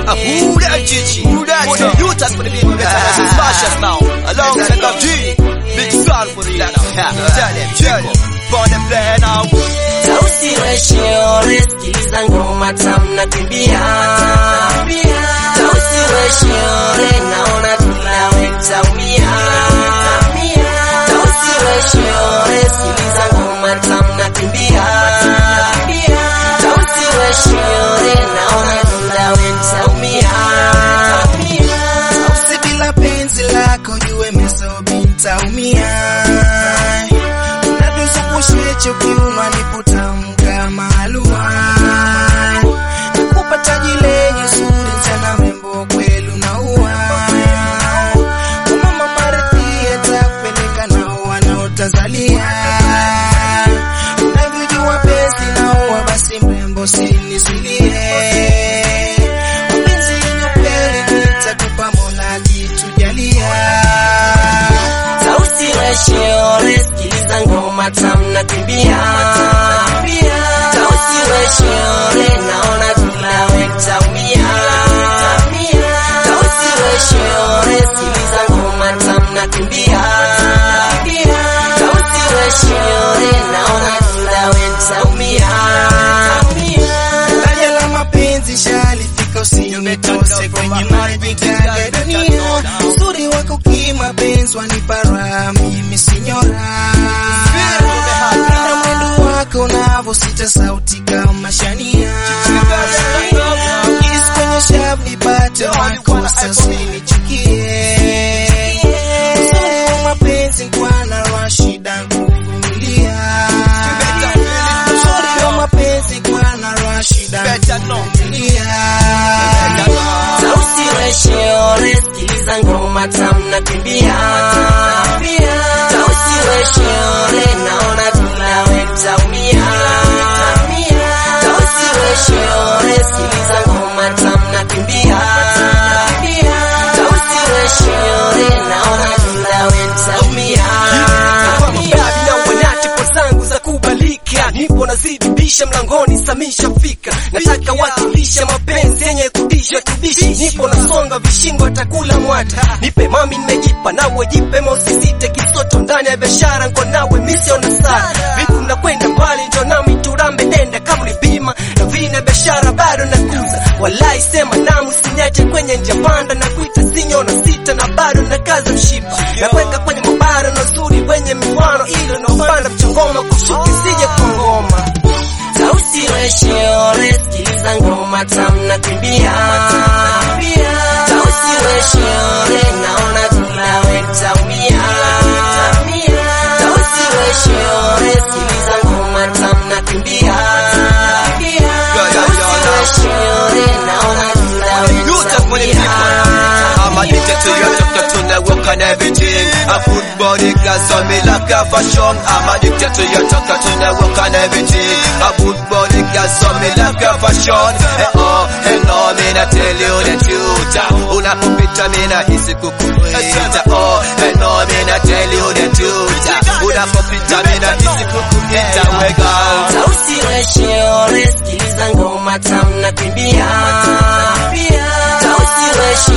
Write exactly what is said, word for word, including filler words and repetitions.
Who that Gigi? Who that? For the youth and for the people that are smash us now. Alongside the G. Big sound for you now. Tell them, tell them. For them play now. Sauti weshiore, sikiliza ngoma tamu na kimbia. Sauti weshiore, naona tunawe taumia. Sauti weshiore, sikiliza ngoma tamu na kimbia. Sauti weshiore, naona tunawe taumia. Sauti bila penzi lako jue mesobi ntaumia. Unavyozungusha kiuno nipotamka mahalua. Nakupa taji lenye suri sana rembo kweli unaua. Mama maridhi atakupeleka nao wanaotazalia. Unavyojua penzi naoa basi mrembo sinisulie. Mapenzi yenye kweli nitakupa Mola kitujalia. Sauti weshiore, sikiliza ngoma tamu na kimbia. Sauti weshiore, naona tunawe taumia. Sauti weshiore, sikiliza ngoma tamu na kimbia. Sauti weshiore, naona tunawe taumia. Daraja la mapenzi shalifika usinitose kwenye maji ya dunia. Uzuri wako kimapenzi wanipa raha mimi sinyora. Na mwendo wako unavyosita sauti kama shania. Kiss kwenye shavu nipate makosa usinichukie. Uzuri wa mapenzi kwa na Rashida kuvumilia. Uzuri wa mapenzi kwa na Rashida kuvumilia. Sauti weshiore, sikiliza ngoma tamu na kimbia. Sauti weshiore, naona tunawe taumia. Sauti weshiore, sikiliza ngoma tamu na kimbia. Sauti weshiore, naona tunawe taumia. Mababi na wanati po zangu za kubalika. Nipo nazidibisha mlangoni samisha fika. Nataka wakilisha mapenzi yenye kudisha tudishi. Nipo nasonga vishingo atakula mwata. Nipe mami nimejipa nawe jipe mausisite. Kisoto ndani ya biashara nko nawe misio na sara. Vipu mnakwenda mbali njo nami turambe nenda kama bima. Na vina biashara bado nakuza. Walai sema namu sinyache kwenye njia panda. Na kuita sinyo na sita na bado na kaza mshipa. Na kweka kwenye mabaro na zuri wenye miwano. Ilo na upanda mchongoma kushuki sije kwa ngoma. Sauti weshiore, sikiliza ngoma tamu na kimbia. Sauti weshiore, naona tunawe taumia. Sauti weshiore, sikiliza ngoma tamu na kimbia. Sauti weshiore, naona tunawe taumia. I'm addicted to your talk to network and everything. A good body girl, so me like a fashion. I'm addicted to your talk to network and everything. A good body girl, so me like a fashion. Hey oh, hey no, me na tell you the truth. Unapopita me na hisi kukuita. Oh, hey no, me na tell you the truth. Unapopita me na hisi kukuita. Wega. Sauti weshiore, sikiliza ngoma tamu na kimbia. Sauti weshiore.